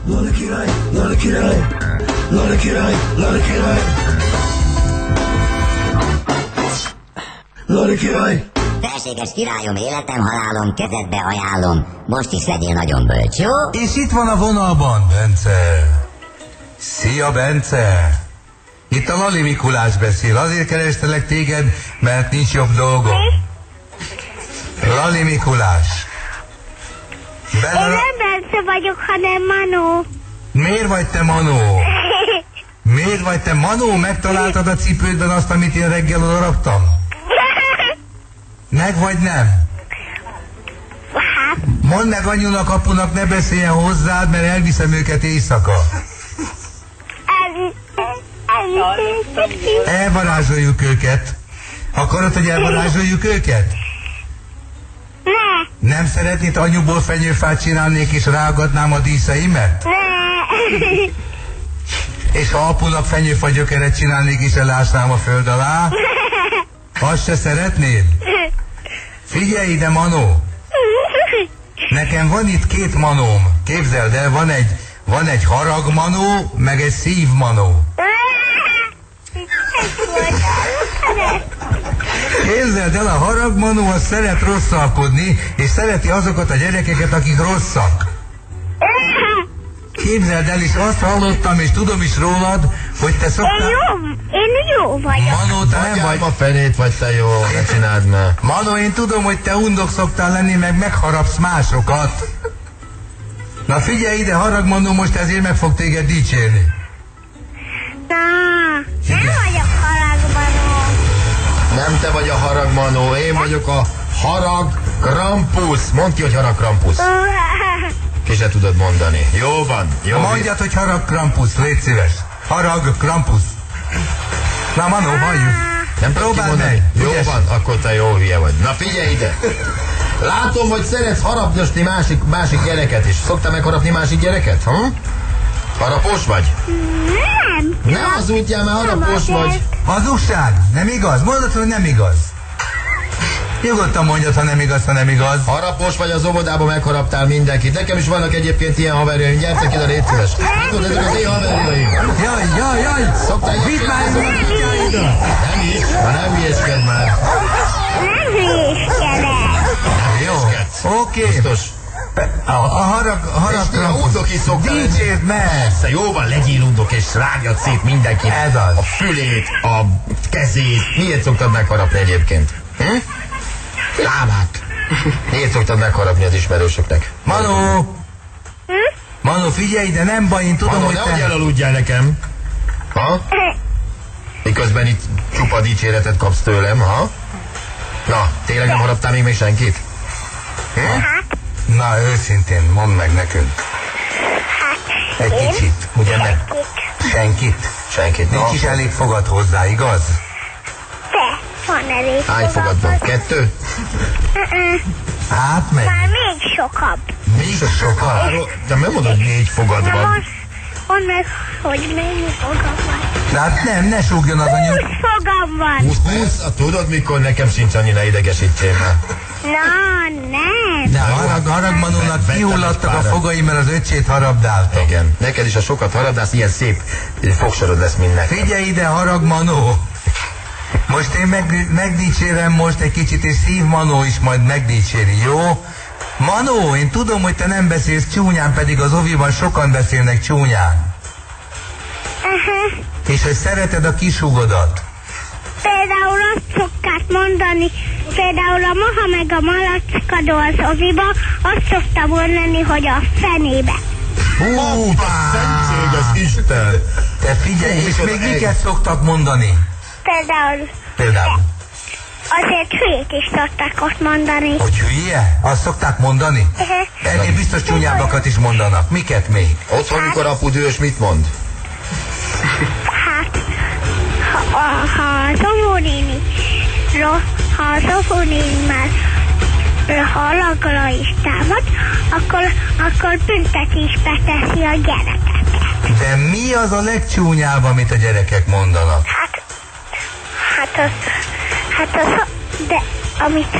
Lala király, Lala király, Lala király, Lala király, Lala király. Felséges királyom, életem, halálom, kezedbe ajánlom. Most is legyél nagyon bölcs, jó? És itt van a vonalban, Bence. Szia, Bence. Itt a Lali Mikulás beszél. Azért kerestelek téged, mert nincs jobb dolgom. Lali Mikulás. Én nem Bence vagyok, hanem Manó. Miért vagy te Manó? Miért vagy te Manó? Megtaláltad a cipődben azt, amit én reggel odaraktam? Meg vagy nem? Mondd meg anyunak, apunak, ne beszéljen hozzád, mert elviszem őket éjszaka. Elvarázsoljuk őket. Akarod, hogy elvarázsoljuk őket? Ne. Nem szeretnéd, anyuból fenyőfát csinálnék és ráagadnám a díszeimet? Ne. És ha apunak fenyőfa gyökeret csinálnék és elásnám a föld alá? Azt se szeretnéd? Figyelj ide, Manó! Nekem van itt két manóm. Képzeld el, van egy haragmanó, meg egy szívmanó. Képzeld el, a haragmanó az szeret rosszalkodni, és szereti azokat a gyerekeket, akik rosszak. Képzeld el, és azt hallottam, és tudom is rólad, hogy te szoktál... Én jó vagyok. Manó, te nem vagy... a fenét vagy te, jó, ne csináld már. Manó, én tudom, hogy te undok szoktál lenni, meg megharapsz másokat. Na figyelj ide, haragmanó, most ezért meg fog téged dicsérni. Nem vagyok haragmanó. Nem te vagy a haragmanó, én vagyok a harag Krampus. Mondd ki, hogy harag Krampus. Ki se tudod mondani. Jó van, jó. Mondjad, hogy harag Krampus, légy szíves. Harag Krampus. Na, Manó, halljuk. Nem próbáld meg. Jó ügyes. Van, akkor te jó hülye vagy. Na figyelj ide. Látom, hogy szeretsz harapnyosni másik gyereket is. Szoktál megharapni másik gyereket? Harapós vagy? Nem. Ne hazudjál, mert harapós vagy. Hazugság? Nem igaz? Mondod, hogy nem igaz. Nyugodtan mondjad, ha nem igaz, ha nem igaz. Harapós vagy, az óvodában megharaptál mindenkit. Nekem is vannak egyébként ilyen haverjaim. Gyertek ide, légy szíves. Tudod, ezek az én haverjaim. Jaj. Vidd már ide. Nem is, nem hülyéskedj már. Nem hülyéskedek. Jó, oké. Biztos. A harag undok is szoktál lenni. Dicsérd meg! Persze, jóval legyél undok és rágjad szét mindenkit. Ez az. A fülét, a kezét. Miért szoktad megharapni egyébként? Lábát. Miért szoktad megharapni az ismerősöknek? Manó, figyelj, de nem baj, én tudom, Manó, hogy nehogy te... elaludjál nekem. Ha? Miközben itt csupa dicséretet kapsz tőlem, ha? Na, tényleg nem haraptál még senkit? Na, őszintén, mondd meg nekünk. Egy kicsit, ugye nem? Senkit. Nincs is elég fogad hozzá, igaz? De, van elég Hány fogad van? 2? Hát meg. Már még sokabb. Még sokkal. De nem mondod, hogy 4 fogad De van. most, mondd meg, hogy mennyi fogam van. De hát nem, ne súgjon az anyu. 20 fogam van. 20? Tudod, mikor nekem sincs annyi, ne idegesítsél már. Na, nem. De haragmanónak kihulladtak a fogai, mert az öccsét harabdálta. Igen. Neked is, ha sokat harabdálsz, ilyen szép fogsorod lesz mindnek. Figyelj ide, haragmanó! Most én megdicsérem most egy kicsit, és Szívmanó is majd megdicséri, jó? Manó, én tudom, hogy te nem beszélsz csúnyán, pedig az oviban sokan beszélnek csúnyán. És hogy szereted a kisúgodat. Például azt szokták mondani, például a Maha meg a Malackadó az oviba, azt szokta mondani, hogy a fenébe. Hú, te szentséges Isten! Te figyelj, és még miket szoktak mondani? Például azért hülyét is szokták ott mondani. Hogy hülye? Azt szokták mondani? Ennél biztos csúnyábbakat is mondanak. Miket még? Otthon, mikor apu dühös, mit mond? Hát, ha az óvónéni már halagra is támad, akkor büntetésbe teszi a gyerekeket. De mi az a legcsúnyább, amit a gyerekek mondanak? De amit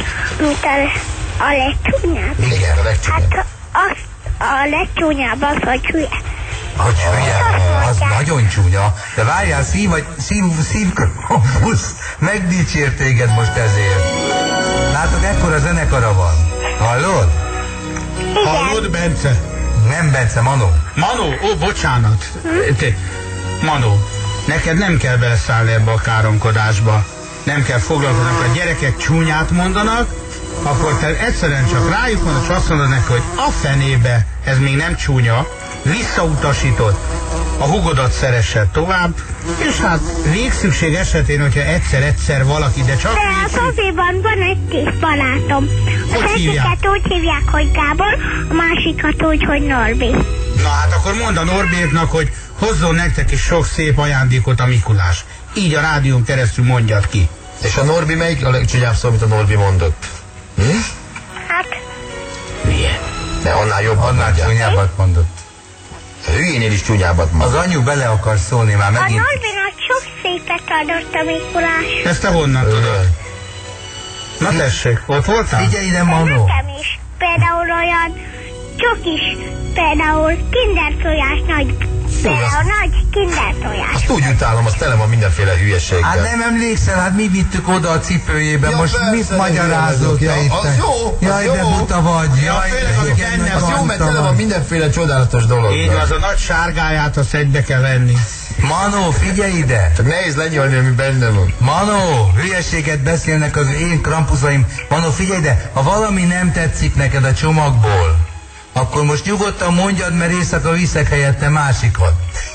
a legcsúnyább. Igen, a legcsúnyább. Hát a legcsúnyább az, hogy hülye. Hogy hülye, az nagyon csúnya. De várjál, szívkrampusz, megdicsért téged most ezért. Látod, ekkora zenekara van. Hallod? Hallod, Bence? Nem Bence, Manó. Manó, ó, bocsánat. Manó, neked nem kell beleszállni ebbe a káromkodásba. Nem kell foglalkozni, a gyerekek csúnyát mondanak, akkor te egyszerűen csak rájuk mondod, és azt mondod neki, hogy a fenébe, ez még nem csúnya, visszautasítod, a hugodat szeressed tovább, és hát végszükség esetén, hogyha egyszer valaki, de csak... De a Sofiban van egy 10 barátom. Az egyiket úgy hívják, hogy Gábor, a másikat úgy, hogy Norbi. Na hát akkor mondd a Norbiéknak, hogy hozzon nektek is sok szép ajándékot a Mikulás. Így a rádión keresztül mondjad ki. És a Norbi melyik a legcsúnyább szó, amit a Norbi mondott? Hát, Hülye. De annál jobb, Annál csúnyábbat mondott. A hülyénél is csúnyábbat mondott. Az anyu bele akar szólni már a megint. Norbinak sok szépet adott a Mikulás. Ezt te honnan tudod? Na tessék, ott voltál? Figyelj ide, De Manó. nekem is. Például olyan csokis, például kinder tojás nagy. Például nagy kinder tojás. Azt úgy utálom, az tele van mindenféle hülyeséggel. Hát nem emlékszel, hát mi vittük oda a cipőjébe, Ja, most persze, mit de magyarázol hülye te vagyok. itt? Ja, az jó, az Jaj, de jó. buta vagy. Jaj, főleg, amik benne Az van. jó, mert tele van mindenféle csodálatos dolog. Így van, az a nagy sárgáját azt egybe kell venni. Manó, figyelj ide! Csak nehéz lenyolni, ami benne van. Manó, hülyeséget beszélnek az én krampusaim. Manó, figyelj ide, ha valami nem tetszik neked a csomagból, akkor most nyugodtan mondjad, mert éjszaka viszek helyette másikat.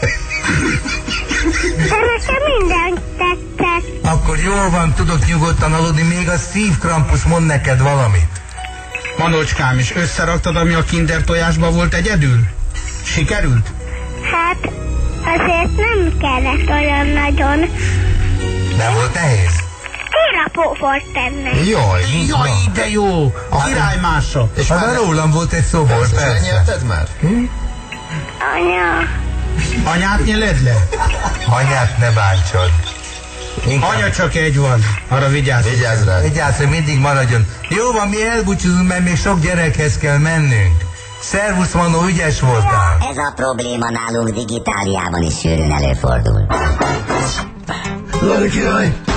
De nekem minden tetszett. Akkor jól van, tudok nyugodtan aludni, még a szívkrampusz mond neked valamit. Manócskám, és összeraktad, ami a kinder tojásban volt egyedül? Sikerült? Hát, azért nem kellett olyan nagyon. Nem volt nehéz? Térapó volt benne. Jaj, Jaj, de jó! Királymása! és Hát már rólam volt egy szobor, és persze. lenyelted már? Anya, Anyát nyeled le? Anyát ne bántsad. Anya csak egy van, arra vigyázz. Vigyázz rá. Vigyázz, hogy mindig maradjon. Jó van, mi elbúcsúzunk, mert még sok gyerekhez kell mennünk. Szervusz, Manó, ügyes voltál. Ez a probléma nálunk Digitáliában is sűrűn előfordul. Lada király!